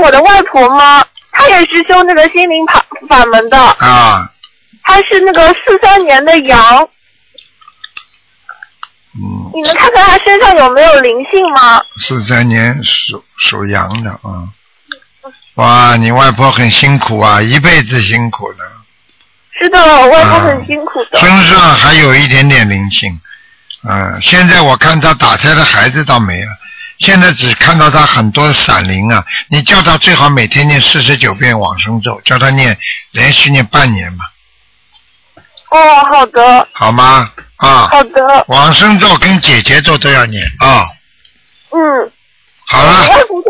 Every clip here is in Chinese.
我的外婆吗？她也是修那个心灵法门的。 啊。 她是那个43年的羊。你能看看她身上有没有灵性吗 ？43年属羊的啊。哇，你外婆很辛苦啊，一辈子辛苦的。 是的，外婆很辛苦的。 身上还有一点点灵性。现在我看她打胎的孩子倒没了，现在只看到她很多闪灵啊。你叫她最好每天念49遍往生咒，叫她连续念半年吧。 哦，好的。 好吗？啊。 好的。 往生咒跟解结咒都要念啊。好了。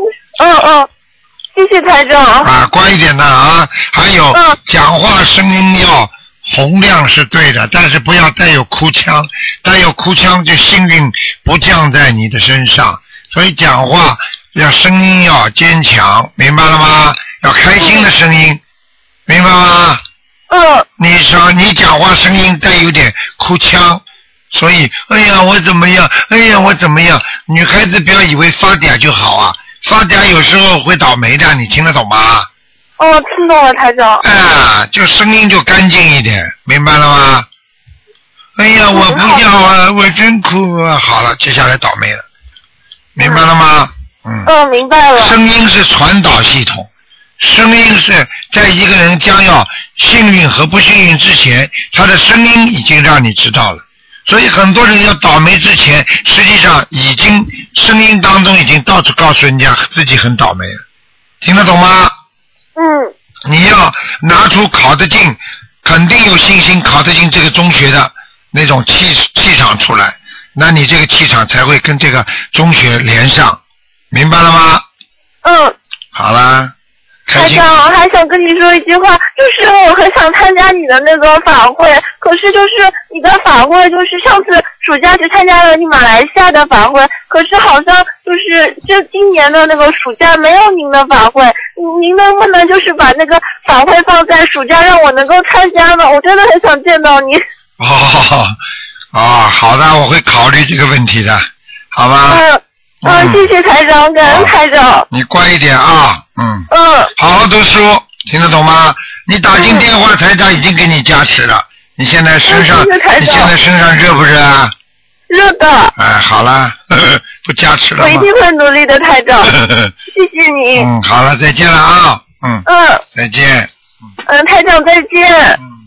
谢谢台长。 乖一点的啊，还有讲话声音要洪亮是对的，但是不要带有哭腔，带有哭腔就幸运不降在你的身上，所以讲话要声音要坚强，明白了吗？要开心的声音，明白吗？你讲话声音带有点哭腔，所以哎呀我怎么样，哎呀我怎么样，女孩子不要以为发嗲就好啊，发嗲有时候会倒霉的，你听得懂吗？ 听懂了台长。 就声音就干净一点，明白了吗？哎呀我不要啊，我真苦啊。好了，接下来倒霉了，明白了吗？ 明白了。 声音是传导系统，声音是在一个人将要幸运和不幸运之前，他的声音已经让你知道了。所以很多人要倒霉之前，实际上已经声音当中已经到处告诉人家自己很倒霉了，听得懂吗？你要拿出考得进，肯定有信心考得进这个中学的那种气场出来，那你这个气场才会跟这个中学连上，明白了吗？好啦。 台长，我还想跟你说一句话，就是我很想参加你的那个法会，可是就是你的法会，就是上次暑假去参加了你马来西亚的法会，可是好像就是今年的那个暑假没有您的法会，您能不能就是把那个法会放在暑假让我能够参加呢？我真的很想见到你。 好的，我会考虑这个问题的，好吧？ 谢谢台长，感恩台长。 你乖一点啊，好好读书，听得懂吗？你打进电话，台长已经给你加持了。你现在身上热不热啊？ 热的。 好了，不加持了吗？ 我一定会努力的，台长。谢谢你。 好了，再见了啊。再见。 台长再见。